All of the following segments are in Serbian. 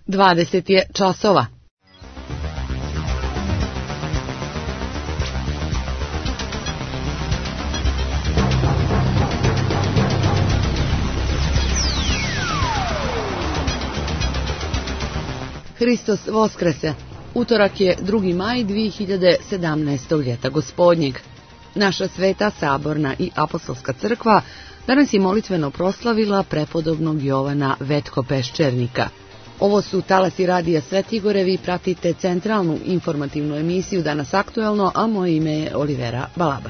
20 je časova. Hristos Voskrese. Utorak je 2. maj 2017. ljeta gospodnjeg. Naša sveta, saborna i apostolska crkva danas je molitveno proslavila prepodobnog Jovana Vetko Peščernika. Ovo su talasi radija Svetigore, vi pratite centralnu informativnu emisiju Danas aktuelno, a moje ime je Olivera Balaban.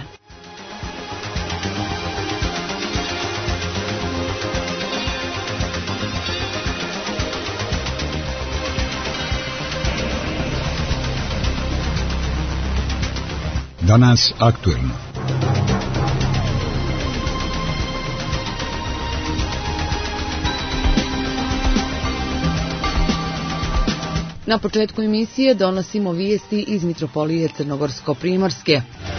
Danas aktuelno. Na početku emisije donosimo vijesti iz Mitropolije Crnogorsko-Primorske.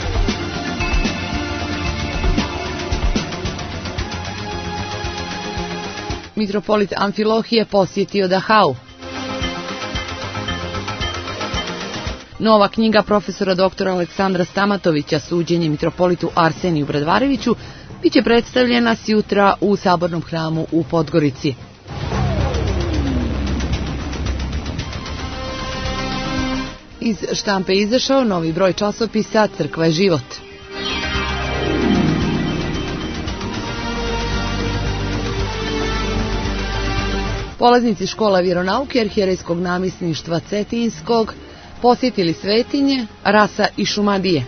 Mitropolit Amfilohije posjetio Dachau. Nova knjiga profesora doktora Aleksandra Stamatovića, Suđenje mitropolitu Arseniju Bradvareviću, biće predstavljena sjutra u Sabornom hramu u Podgorici. Iz štampe izašao novi broj časopisa Crkva je život. Polaznici škola vjeronauke Arhijerejskog namjesništva Cetinskog posjetili svetinje Rasa i Šumadije.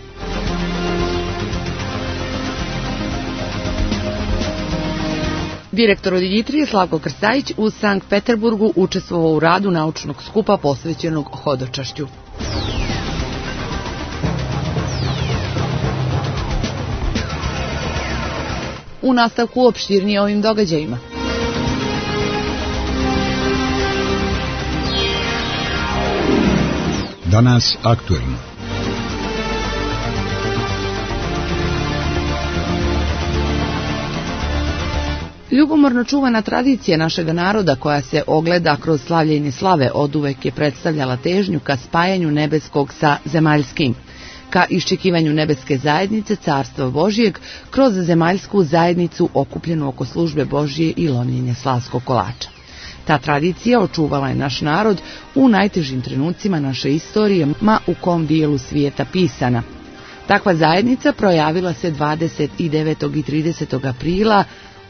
Direktor Odiljitrije Slavko Krstajić u Sankt Peterburgu učestvovao u radu naučnog skupa posvećenog hodočašću. U nastavku opširnije ovim događajima. Danas aktuelno. Ljubomorno čuvana tradicija našega naroda koja se ogleda kroz slavljenje slave oduvek je predstavljala težnju ka spajanju nebeskog sa zemaljskim, ka iščekivanju nebeske zajednice Carstva Božijeg kroz zemaljsku zajednicu okupljenu oko službe Božije i lomljenja slavskog kolača. Ta tradicija očuvala je naš narod u najtežim trenucima naše istorije, ma u kom dijelu svijeta pisana. Takva zajednica projavila se 29. i 30. aprila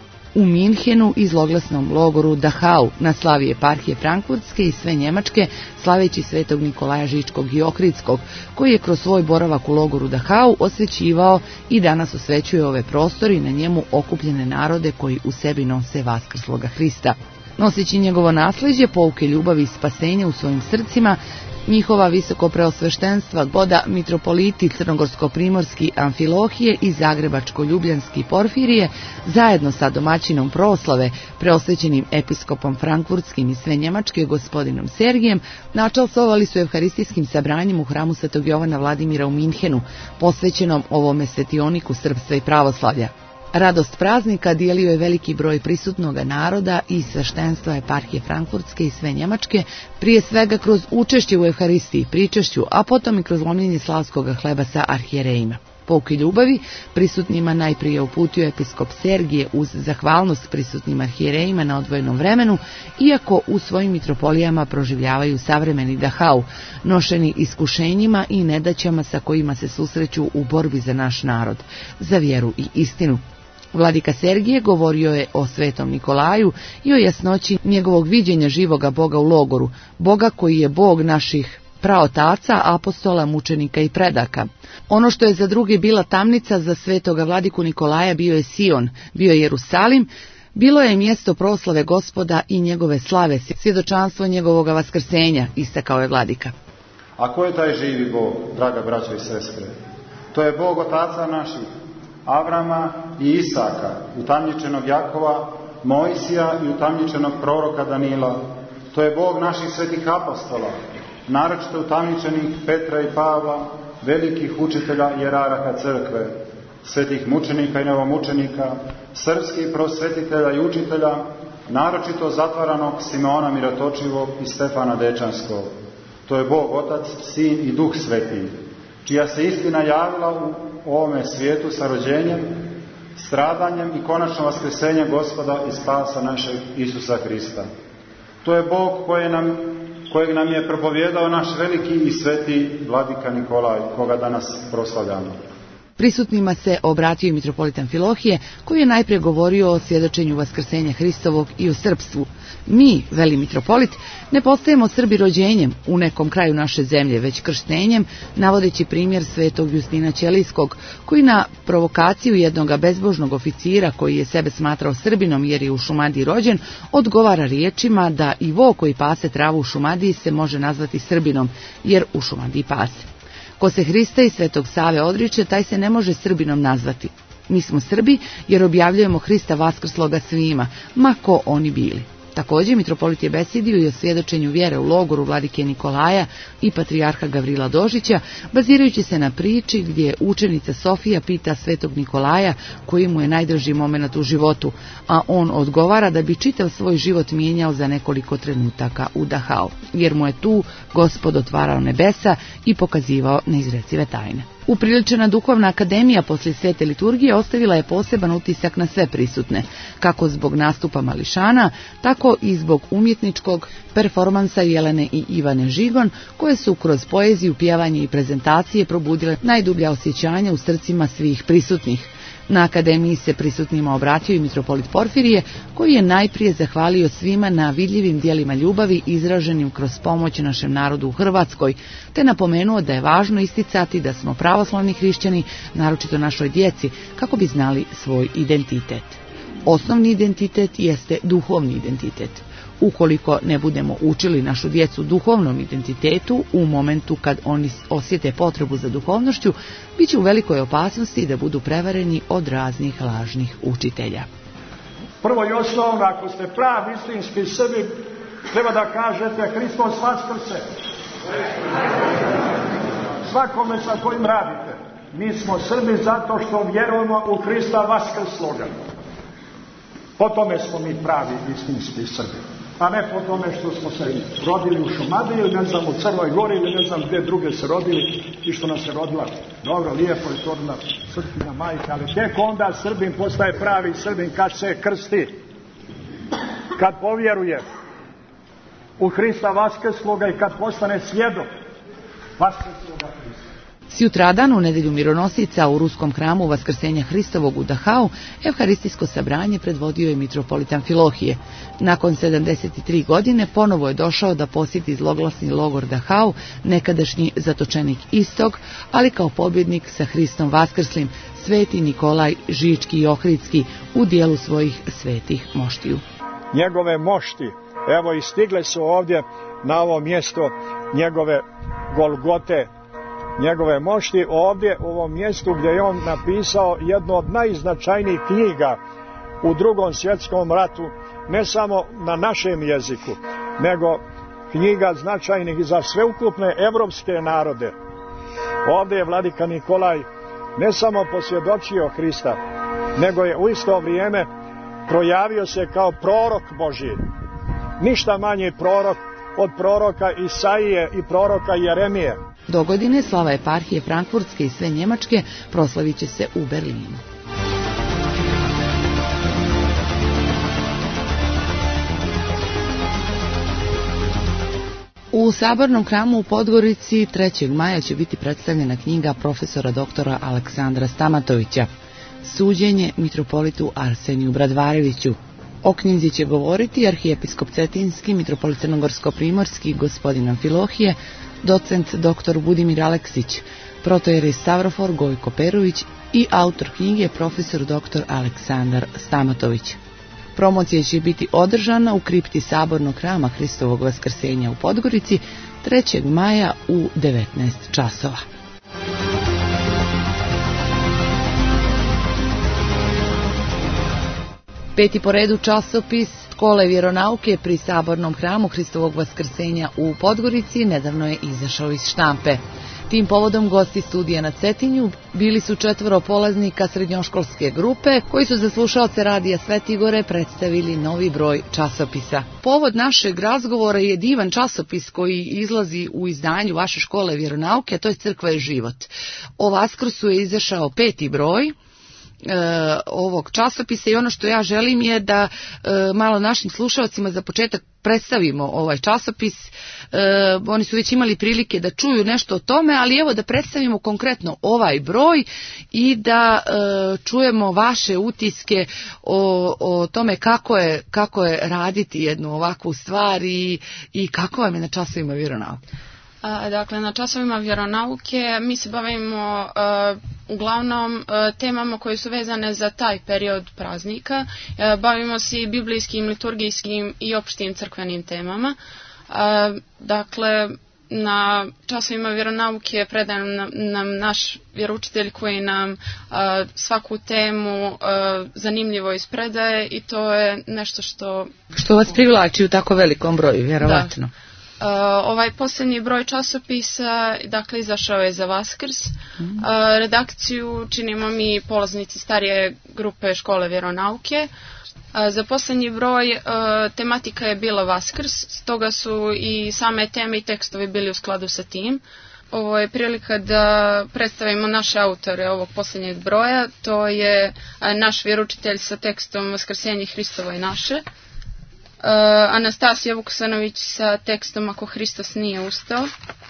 u Minhenu i zloglasnom logoru Dachau na slavi eparhije Frankfurtske i sve Njemačke, slaveći svetog Nikolaja Žičkog i Ohridskog, koji je kroz svoj boravak u logoru Dachau osvećivao i danas osvećuje ove prostori i na njemu okupljene narode koji u sebi nose vaskrsloga Hrista. Noseći njegovo nasljeđe, pouke ljubavi i spasenja u svojim srcima, njihova visoko preosveštenstva Goda mitropoliti Crnogorsko-Primorski Amfilohije i Zagrebačko-Ljubljanski Porfirije, zajedno sa domaćinom proslave, preosvećenim episkopom Frankfurtskim i sve Njemačke gospodinom Sergijem, načalstvovali su evharistijskim sabranjem u hramu Svetog Jovana Vladimira u Minhenu, posvećenom ovome svetioniku srpstva i pravoslavlja. Radost praznika dijelio je veliki broj prisutnoga naroda i sveštenstva eparhije Frankfurtske i sve Njemačke, prije svega kroz učešće u evharistiji, pričešću, a potom i kroz lomljenje slavskog hleba sa arhijerejima. Pouke ljubavi prisutnima najprije uputio episkop Sergije uz zahvalnost prisutnim arhijerejima na odvojenom vremenu, iako u svojim mitropolijama proživljavaju savremeni Dachau, nošeni iskušenjima i nedaćama sa kojima se susreću u borbi za naš narod, za vjeru i istinu. Vladika Sergije govorio je o svetom Nikolaju i o jasnoći njegovog viđenja živoga Boga u logoru, Boga koji je Bog naših praotaca, apostola, mučenika i predaka. Ono što je za druge bila tamnica, za svetoga vladiku Nikolaja bio je Sion, bio je Jerusalim, bilo je mjesto proslave Gospoda i njegove slave, svjedočanstvo njegovoga vaskrsenja, istakao je vladika. A ko je taj živi Bog, draga braćo i sestre? To je Bog otaca naših, Avrama i Isaka, utamničenog Jakova, Mojsija i utamničenog proroka Danila. To je Bog naših svetih apostola, naročito utamničenih Petra i Pavla, velikih učitelja jerarha crkve, svetih mučenika i novomučenika, srpskih prosvetitelja i učitelja, naročito zatvaranog Simeona Mirotočivog i Stefana Dečanskog. To je Bog Otac, Sin i Duh Sveti, čija se istina javila u ovome svijetu sa rođenjem, stradanjem i konačno vaskrsenjem Gospoda i spasa našeg Isusa Hrista. To je Bog kojeg nam je propovjedao naš veliki i sveti vladika Nikolaj, koga danas proslavljamo. Prisutnima se obratio i mitropolit Amfilohije, koji je najprije govorio o svjedočenju vaskrsenja Hristovog i o srpstvu. Mi, veli mitropolit, ne postajemo Srbi rođenjem u nekom kraju naše zemlje, već krštenjem, navodeći primjer svetog Justina Ćelijskog, koji na provokaciju jednog bezbožnog oficira, koji je sebe smatrao Srbinom jer je u Šumadiji rođen, odgovara riječima da i vo koji pase travu u Šumadiji se može nazvati Srbinom, jer u Šumadiji pase. Ko se Hrista i Svetog Save odriče, taj se ne može Srbinom nazvati. Mi smo Srbi jer objavljujemo Hrista vaskrsloga svima, ma ko oni bili. Također, mitropolit je besedio i o svjedočenju vjere u logoru vladike Nikolaja i patrijarha Gavrila Dožića, bazirajući se na priči gdje učenica Sofija pita Svetog Nikolaja koji mu je najdraži moment u životu, a on odgovara da bi čitav svoj život mijenjao za nekoliko trenutaka u Dachau, jer mu je tu Gospod otvarao nebesa i pokazivao neizrecive tajne. Upriličena duhovna akademija poslije svete liturgije ostavila je poseban utisak na sve prisutne, kako zbog nastupa mališana, tako i zbog umjetničkog performansa Jelene i Ivane Žigon, koje su kroz poeziju, pjevanje i prezentacije probudile najdublja osjećanja u srcima svih prisutnih. Na akademiji se prisutnima obratio i mitropolit Porfirije, koji je najprije zahvalio svima na vidljivim dijelima ljubavi izraženim kroz pomoć našem narodu u Hrvatskoj, te napomenuo da je važno isticati da smo pravoslavni hrišćani, naročito našoj djeci, kako bi znali svoj identitet. Osnovni identitet jeste duhovni identitet. Ukoliko ne budemo učili našu djecu duhovnom identitetu, u momentu kad oni osjete potrebu za duhovnošću, bit će u velikoj opasnosti da budu prevareni od raznih lažnih učitelja. Prvo i osnovno, ako ste pravi istinski Srbi, treba da kažete Hristos vaskrse. Svakome sa kojim radite. Mi smo Srbi zato što vjerujemo u Hrista vaskrsloga. Po tome smo mi pravi istinski Srbi. A ne po tome što smo se rodili u Šumadiji ili ne znam u Crnoj Gori ili ne znam gdje druge se rodili i što nas se rodila. Dobro, lijepo je to na srpskina majka, ali tek onda Srbin postaje pravi Srbin kad se krsti, kad povjeruje u Hrista vaskrsloga i kad postane svjedok vaskrsloga Hrista. Sjutradan, u nedjelju mironosica, u ruskom hramu Vaskrsenja Hristovog u Dachau, evharistijsko sabranje predvodio je mitropolit Amfilohije. Nakon 73 godine ponovo je došao da posjeti zloglasni logor Dachau, nekadašnji zatočenik Istog, ali kao pobjednik sa Hristom vaskrslim, sveti Nikolaj Žički i Ohridski u dijelu svojih svetih moštiju. Njegove mošti, evo i stigle su ovdje na ovo mjesto njegove Golgote, njegove mošti ovdje u ovom mjestu gdje je on napisao jednu od najznačajnijih knjiga u Drugom svjetskom ratu, ne samo na našem jeziku, nego knjiga značajnih za sveukupne evropske narode. Ovdje je vladika Nikolaj ne samo posvjedočio Hrista, nego je u isto vrijeme projavio se kao prorok Božji. Ništa manji prorok od proroka Isaije i proroka Jeremije. Dogodine slava eparhije Frankfurtske i sve Njemačke proslavit će se u Berlinu. U Sabornom hramu u Podgorici 3. maja će biti predstavljena knjiga profesora doktora Aleksandra Stamatovića Suđenje mitropolitu Arseniju Bradvareviću. O knjizi će govoriti arhijepiskop Cetinski, mitropolit Crnogorsko-primorski gospodin Amfilohije, docent dr. Budimir Aleksić, protojerej Stavrofor Gojko Perović i autor knjige profesor dr. Aleksandar Stamatović. Promocija će biti održana u kripti Sabornog hrama Hristovog vaskrsenja u Podgorici 3. maja u 19 časova. Peti po redu časopis škole vjeronauke pri Sabornom hramu Hristovog vaskrsenja u Podgorici nedavno je izašao iz štampe. Tim povodom gosti studija na Cetinju bili su 4 polaznika srednjoškolske grupe koji su za slušaoce Radija Svetigore predstavili novi broj časopisa. Povod našeg razgovora je divan časopis koji izlazi u izdanju vaše škole vjeronauke, a to je Crkva je život. O Vaskrsu je izašao 5. broj ovog časopisa i ono što ja želim je da malo našim slušalcima za početak predstavimo ovaj časopis. Oni su već imali prilike da čuju nešto o tome, ali evo da predstavimo konkretno ovaj broj i da čujemo vaše utiske o tome kako je raditi jednu ovakvu stvar i kako vam je na časovima vjeronauke. Dakle, na časovima vjeronauke mi se bavimo uglavnom temama koje su vezane za taj period praznika. Bavimo se i biblijskim, liturgijskim i opštim crkvenim temama. Dakle, na časovima vjeronauke predaje nam naš vjeroučitelj koji nam svaku temu zanimljivo ispredaje i to je nešto što vas privlači u tako velikom broju, vjerovatno. Da. Ovaj posljednji broj časopisa, dakle, izašao je za Vaskrs. Redakciju činimo mi polaznici starije grupe škole vjeronauke. Za posljednji broj tematika je bila Vaskrs, stoga su i same teme i tekstovi bili u skladu sa tim. Ovo je prilika da predstavimo naše autore ovog posljednjeg broja. To je naš vjeroučitelj sa tekstom Vaskrsenje Hristovo i naše. Anastasija Vuksanović sa tekstom Ako Hristos nije ustao.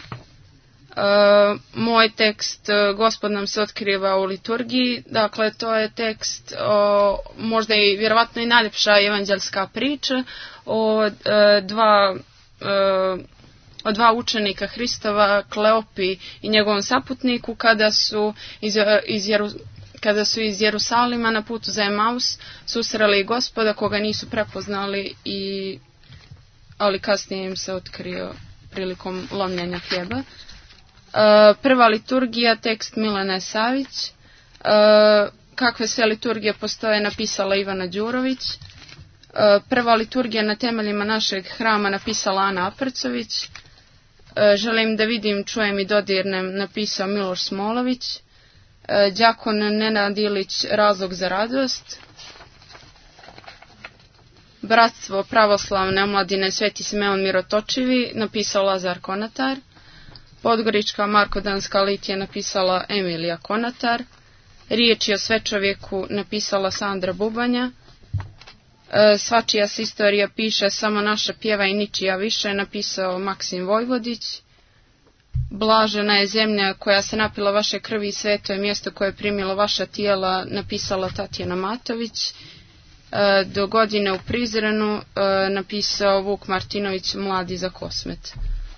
Moj tekst Gospod nam se otkriva u liturgiji. Dakle, to je tekst možda i vjerovatno i najljepša evanđelska priča o dva učenika Hristova, Kleopi i njegovom saputniku, kada su iz Jerusalima na putu za Emaus susreli Gospoda koga nisu prepoznali, ali kasnije im se otkrio prilikom lomljenja hljeba. Prva liturgija, tekst Milene Savić. Kakve sve liturgije postoje, napisala Ivana Đurović. Prva liturgija na temeljima našeg hrama napisala Ana Apercović. Želim da vidim, čujem i dodirnem, napisao Miloš Smolović. Đakon Nenad Ilić, Razlog za radost. Bratstvo pravoslavne omladine Sveti Simeon Mirotočivi napisao Lazar Konatar. Podgorička Markodanska litija napisala Emilija Konatar. Riječi o svečovjeku napisala Sandra Bubanja. Svačija se istorija piše, samo naša pjeva i ničija više napisao Maksim Vojvodić. Blažena je zemlja koja se napila vaše krvi i sveto je mjesto koje je primilo vaša tijela napisala Tatjana Matović. Do godine u Prizrenu napisao Vuk Martinović, Mladi za Kosmet.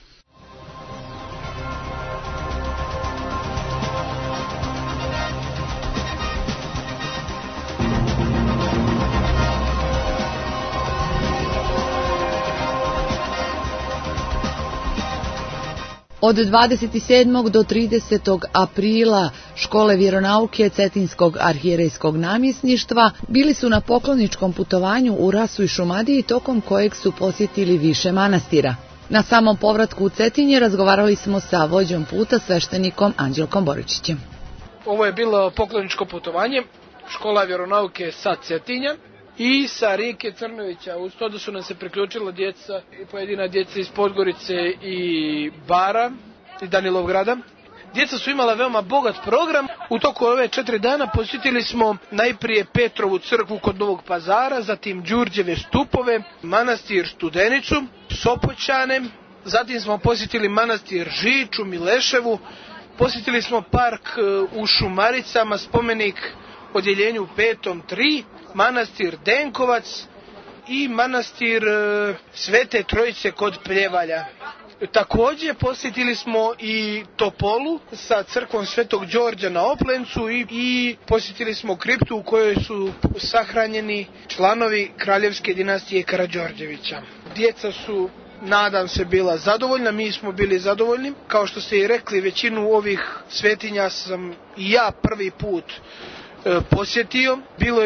Od 27. do 30. aprila škole vjeronauke Cetinskog arhijerejskog namjesništva bili su na pokloničkom putovanju u Rasu i Šumadiji, tokom kojeg su posjetili više manastira. Na samom povratku u Cetinje razgovarali smo sa vođom puta, sveštenikom Anđelkom Boričićem. Ovo je bilo pokloničko putovanje škola vjeronauke sa Cetinja i sa Rijeke Crnovića. Uz to da su nam se priključila djeca i pojedina djeca iz Podgorice i Bara i Danilovgrada. Djeca su imala veoma bogat program. U toku ove 4 dana posjetili smo najprije Petrovu crkvu kod Novog Pazara, zatim Đurđeve stupove, manastir Studenicu, Sopoćane, zatim smo posjetili manastir Žič u Mileševu, posjetili smo park u Šumaricama, spomenik odjeljenju 5.3, manastir Denkovac i manastir Svete Trojice kod Pljevalja. Također posjetili smo i Topolu sa crkvom Svetog Đorđa na Oplencu i posjetili smo kriptu u kojoj su sahranjeni članovi kraljevske dinastije Karađorđevića. Djeca su, nadam se, bila zadovoljna, mi smo bili zadovoljni. Kao što ste i rekli, većinu ovih svetinja sam i ja prvi put posjetio. Bilo je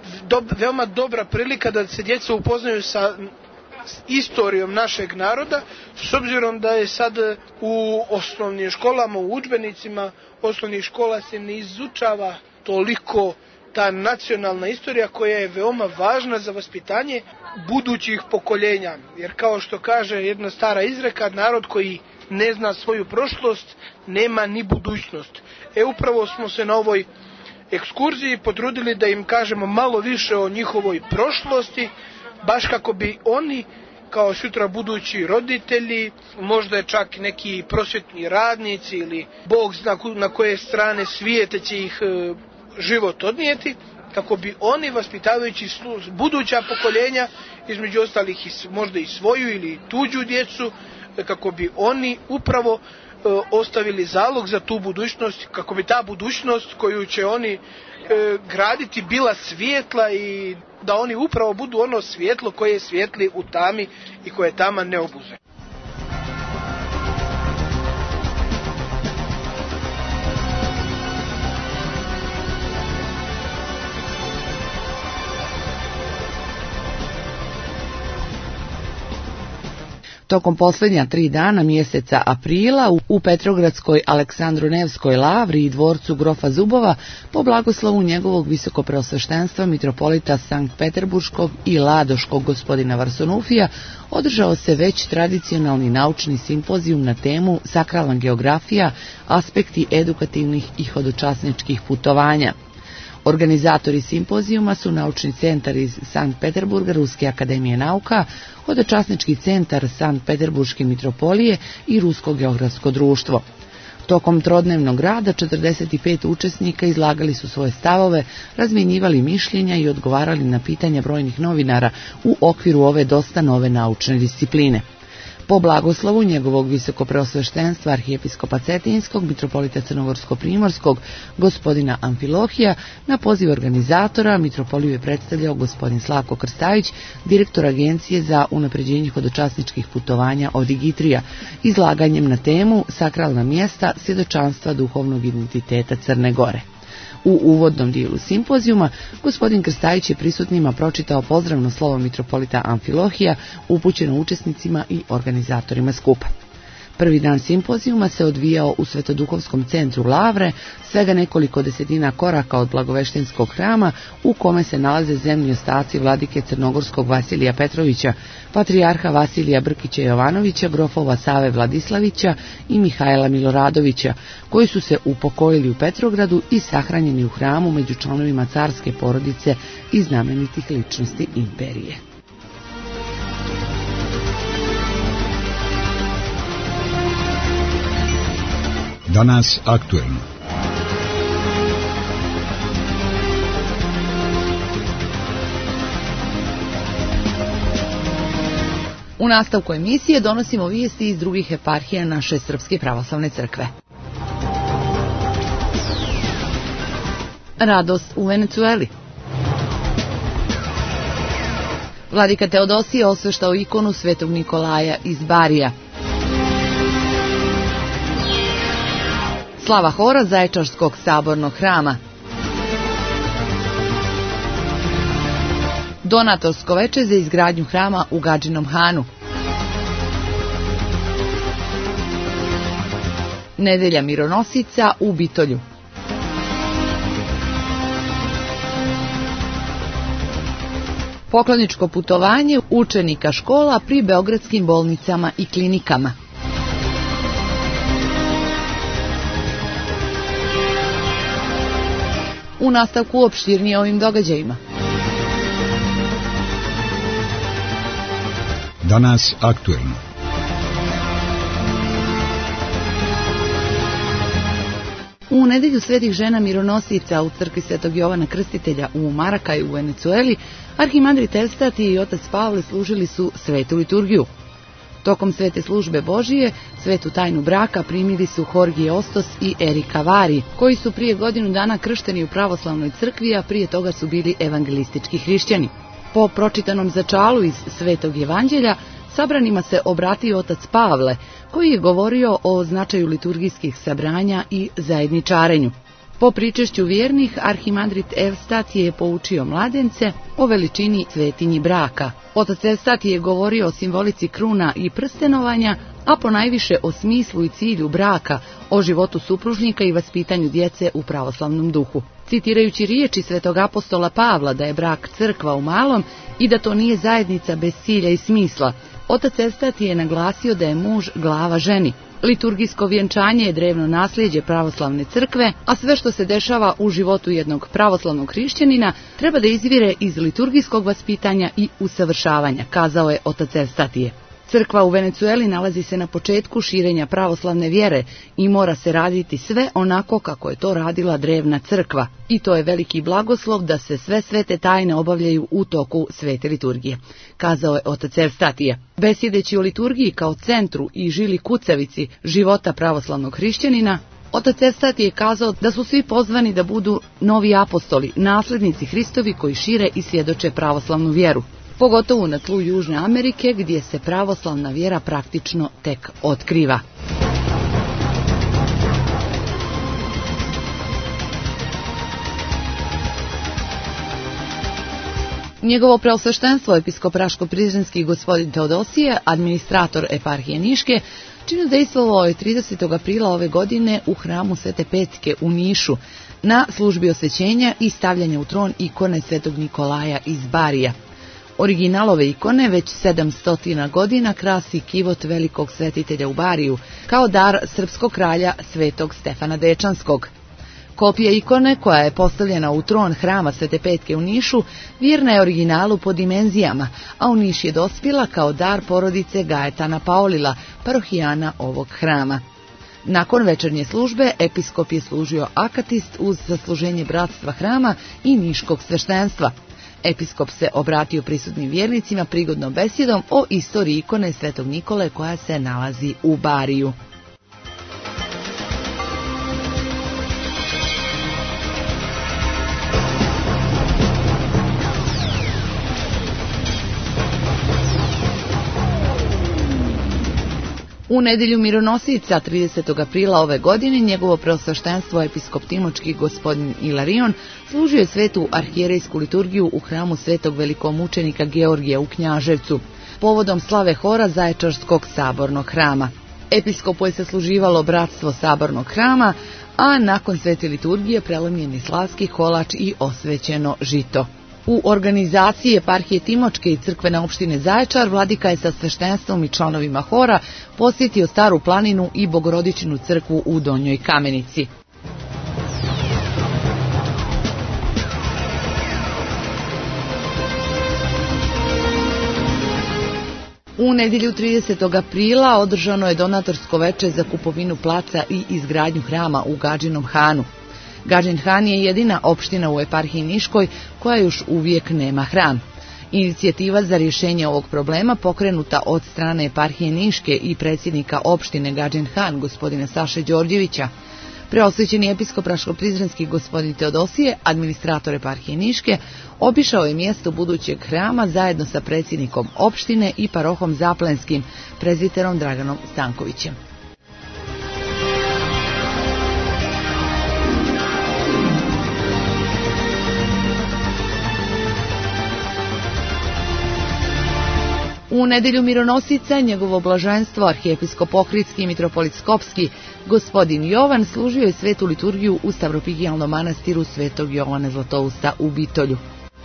veoma dobra prilika da se djeca upoznaju sa istorijom našeg naroda, s obzirom da je sad u osnovnim školama, u udžbenicima osnovnih škola se ne izučava toliko ta nacionalna istorija koja je veoma važna za vaspitanje budućih pokoljenja. Jer kao što kaže jedna stara izreka, narod koji ne zna svoju prošlost nema ni budućnost. Upravo smo se na ovoj ekskurziji potrudili da im kažemo malo više o njihovoj prošlosti, baš kako bi oni kao sutra budući roditelji, možda čak neki prosvjetni radnici ili Bog zna na koje strane svijeta će ih život odnijeti, kako bi oni vaspitavajući buduća pokoljenja, između ostalih možda i svoju ili tuđu djecu, kako bi oni upravo ostavili zalog za tu budućnost, kako bi ta budućnost koju će oni graditi bila svijetla i da oni upravo budu ono svjetlo koje svijetli u tami i koje tama ne obuze. Tokom posljednja 3 dana mjeseca aprila u Petrogradskoj Aleksandro-Nevskoj lavri i dvorcu grofa Zubova po blagoslovu njegovog visokopreosveštenstva mitropolita Sankt Peterburškog i Ladoškog gospodina Varsunufija održao se već tradicionalni naučni simpozijum na temu sakralna geografija, aspekti edukativnih i hodočasničkih putovanja. Organizatori simpozijuma su Naučni centar iz Sankt Peterburga Ruske akademije nauka, Hodočasnički centar Sankt Peterburške mitropolije i Rusko geografsko društvo. Tokom trodnevnog rada 45 učesnika izlagali su svoje stavove, razmjenjivali mišljenja i odgovarali na pitanja brojnih novinara u okviru ove dosta nove naučne discipline. Po blagoslovu njegovog visokopreosveštenstva arhijepiskopa Cetinskog, mitropolita Crnogorsko-primorskog, gospodina Amfilohija, na poziv organizatora mitropoliju je predstavljao gospodin Slavko Krstajić, direktor Agencije za unapređenje hodočasničkih putovanja Odigitrija, izlaganjem na temu sakralna mjesta svjedočanstva duhovnog identiteta Crne Gore. U uvodnom dijelu simpozijuma gospodin Krstajić je prisutnima pročitao pozdravno slovo mitropolita Amfilohija upućeno učesnicima i organizatorima skupa. Prvi dan simpozijuma se odvijao u Svetoduhovskom centru Lavre, svega nekoliko desetina koraka od Blagoveštenskog hrama u kome se nalaze zemlji ostaci vladike Crnogorskog Vasilija Petrovića, patrijarha Vasilija Brkića Jovanovića, grofova Save Vladislavića i Mihajla Miloradovića, koji su se upokojili u Petrogradu i sahranjeni u hramu među članovima carske porodice i znamenitih ličnosti imperije. Danas aktuelno. U nastavku emisije donosimo vijesti iz drugih eparhija naše Srpske pravoslavne crkve. Radost u Venecueli. Vladika Teodosije osveštao ikonu Svetog Nikolaja iz Barija. Slava hora Zaječarskog sabornog hrama. Donatorsko veče za izgradnju hrama u Gadžinom Hanu. Nedelja mironosica u Bitolju. Pokloničko putovanje učenika škola pri beogradskim bolnicama i klinikama. U nastavku opširnije ovim događajima. Danas aktuelno. U nedelju svetih žena mironosica u crkvi Svetog Jovana Krstitelja u Marakaju u Venecueli, arhimandrit Elstati i otac Pavle služili su svetu liturgiju. Tokom svete službe Božije, svetu tajnu braka primili su Jorge Ostos i Erika Vari, koji su prije godinu dana kršteni u pravoslavnoj crkvi, a prije toga su bili evangelistički hrišćani. Po pročitanom začalu iz Svetog Evanđelja, sabranima se obratio otac Pavle, koji je govorio o značaju liturgijskih sabranja i zajedničarenju. Po pričešću vjernih, arhimandrit Evstatije je poučio mladence o veličini svetinji braka. Otac Evstatije je govorio o simbolici kruna i prstenovanja, a ponajviše o smislu i cilju braka, o životu supružnika i vaspitanju djece u pravoslavnom duhu. Citirajući riječi svetog apostola Pavla da je brak crkva u malom i da to nije zajednica bez cilja i smisla, otac Evstatije je naglasio da je muž glava ženi. Liturgijsko vjenčanje je drevno nasljeđe pravoslavne crkve, a sve što se dešava u životu jednog pravoslavnog hrišćanina treba da izvire iz liturgijskog vaspitanja i usavršavanja, kazao je otac Evstatije. Crkva u Venecueli nalazi se na početku širenja pravoslavne vjere i mora se raditi sve onako kako je to radila drevna crkva. I to je veliki blagoslov da se sve svete tajne obavljaju u toku svete liturgije, kazao je otac Evstatije. Besjedeći o liturgiji kao centru i žili kucavici života pravoslavnog hrišćanina, otac Evstatije je kazao da su svi pozvani da budu novi apostoli, naslednici Hristovi koji šire i svjedoče pravoslavnu vjeru, pogotovo na tlu Južne Amerike gdje se pravoslavna vjera praktično tek otkriva. Njegovo preosveštenstvo episkopraško-prizrenski gospodin Teodosije, administrator eparhije Niške, činu dejstvovao je 30. aprila ove godine u hramu Svete Petke u Nišu na službi osvećenja i stavljanja u tron ikone Svetog Nikolaja iz Barija. Originalove ikone već 700 godina krasi kivot velikog svetitelja u Bariju, kao dar srpskog kralja Svetog Stefana Dečanskog. Kopija ikone, koja je postavljena u tron hrama Svete Petke u Nišu, vjerna je originalu po dimenzijama, a u Niš je dospjela kao dar porodice Gajetana Paolila, parohijana ovog hrama. Nakon večernje službe, episkop je služio akatist uz zasluženje bratstva hrama i niškog sveštenstva. Episkop se obratio prisutnim vjernicima prigodnom besjedom o istoriji ikone Svetog Nikole koja se nalazi u Bariju. U nedjelju mironosica 30. aprila ove godine njegovo preosveštenstvo episkop timočki gospodin Ilarion služio je svetu arhijerejsku liturgiju u hramu svetog velikomučenika Georgija u Knjaževcu, povodom slave hora Zaječarskog sabornog hrama. Episkopu je sasluživalo bratstvo sabornog hrama, a nakon svete liturgije prelomljen je slavski kolač i osvećeno žito. U organizaciji eparhije Timočke i crkvene opštine Zaječar vladika je sa sveštenstvom i članovima hora posjetio Staru planinu i Bogorodičinu crkvu u Donjoj Kamenici. U nedjelju 30. aprila održano je donatorsko veče za kupovinu placa i izgradnju hrama u Gadžinom Hanu. Gadžin Han je jedina opština u eparhiji Niškoj koja još uvijek nema hram. Inicijativa za rješenje ovog problema pokrenuta od strane eparhije Niške i predsjednika opštine Gadžin Han, gospodina Saše Đorđevića. Preosvećeni episkop Raško-Prizrenski gospodin Teodosije, administrator eparhije Niške, obišao je mjesto budućeg hrama zajedno sa predsjednikom opštine i parohom Zaplenskim, prezbiterom Draganom Stankovićem. U nedjelju mironosica njegovo blaženstvo arhijepiskop Ohridski i mitropolit Skopski gospodin Jovan služio je svetu liturgiju u Stavropigijalnom manastiru Svetog Jovana Zlatousta u Bitolju.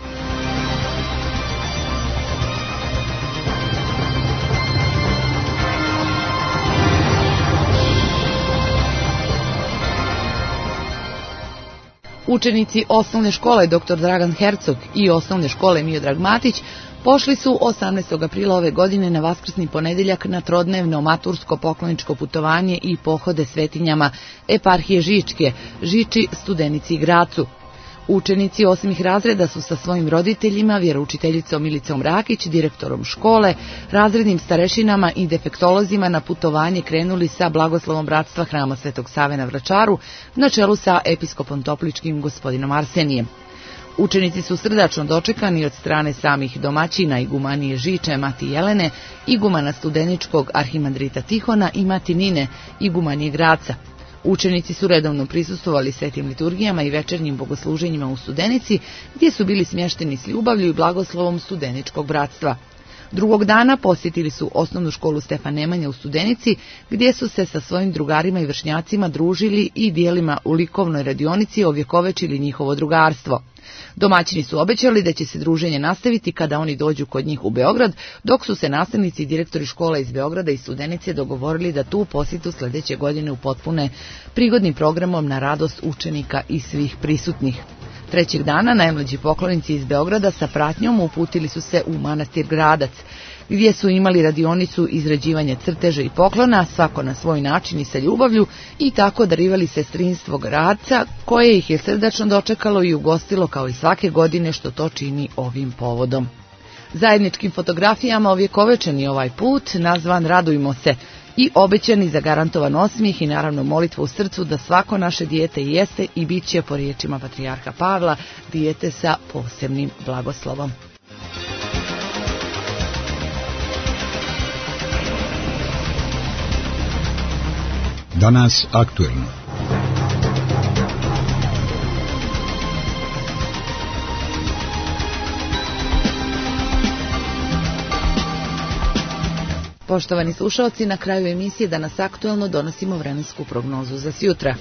Učenici osnovne škole dr. Dragan Hercog i osnovne škole Miodrag Matić pošli su 18. aprila ove godine na vaskrsni ponedjeljak na trodnevno matursko pokloničko putovanje i pohode svetinjama eparhije Žičke, Žiči, Studenici i Gracu. Učenici osmih razreda su sa svojim roditeljima, vjeroučiteljicom Milicom Rakić, direktorom škole, razrednim starešinama i defektolozima na putovanje krenuli sa blagoslovom bratstva hrama Svetog Save na Vračaru na čelu sa episkopom Topličkim gospodinom Arsenijem. Učenici su srdačno dočekani od strane samih domaćina igumanije Žiče, mati Jelene, igumana Studeničkog arhimandrita Tihona i mati Nine, igumanije Graca. Učenici su redovno prisustvovali svetim liturgijama i večernjim bogosluženjima u Studenici, gdje su bili smješteni s ljubavlju i blagoslovom Studeničkog bratstva. Drugog dana posjetili su osnovnu školu Stefan Nemanja u Studenici, gdje su se sa svojim drugarima i vršnjacima družili i dijelima u likovnoj radionici ovjekovečili njihovo drugarstvo. Domaćini su obećali da će se druženje nastaviti kada oni dođu kod njih u Beograd, dok su se nastavnici i direktori škola iz Beograda i Studenice dogovorili da tu posjetu sljedeće godine upotpune prigodnim programom na radost učenika i svih prisutnih. Trećeg dana najmlađi poklonici iz Beograda sa pratnjom uputili su se u manastir Gradac, gdje su imali radionicu izrađivanja crteža i poklona, svako na svoj način i sa ljubavlju, i tako darivali sestrinstvo Gradca, koje ih je srdačno dočekalo i ugostilo kao i svake godine, što to čini ovim povodom. Zajedničkim fotografijama ovjekovečen je ovaj put, nazvan Radujmo se, i obećan i zagarantovan osmijeh i naravno molitva u srcu da svako naše dijete jeste i bit će, po riječima patrijarha Pavla, dijete sa posebnim blagoslovom. Danas aktuelno. Poštovani slušalci, na kraju emisije Danas aktuelno donosimo vremensku prognozu za sjutra.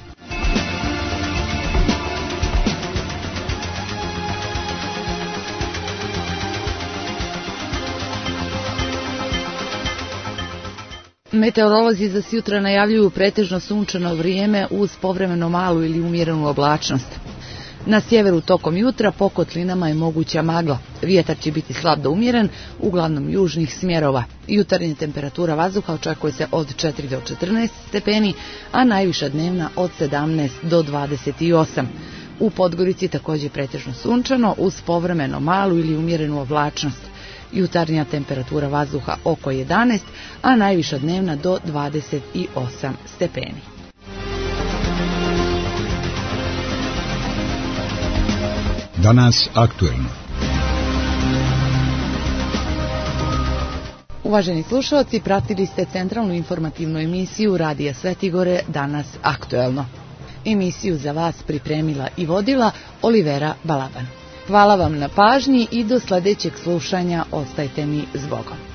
Meteorolozi za sjutra najavljuju pretežno sunčano vrijeme uz povremeno malu ili umjerenu oblačnost. Na sjeveru tokom jutra po kotlinama je moguća magla. Vjetar će biti slab do umjeren, uglavnom južnih smjerova. Jutarnja temperatura vazduha očekuje se od 4 do 14 stepeni, a najviša dnevna od 17 do 28. U Podgorici također pretežno sunčano uz povremeno malu ili umjerenu oblačnost. Jutarnja temperatura vazduha oko 11, a najviša dnevna do 28 stepeni. Danas aktuelno. Uvaženi slušalci, pratili ste centralnu informativnu emisiju Radija Svetigore Danas aktuelno. Emisiju za vas pripremila i vodila Olivera Balaban. Hvala vam na pažnji i do sljedećeg slušanja, ostajte mi s Bogom.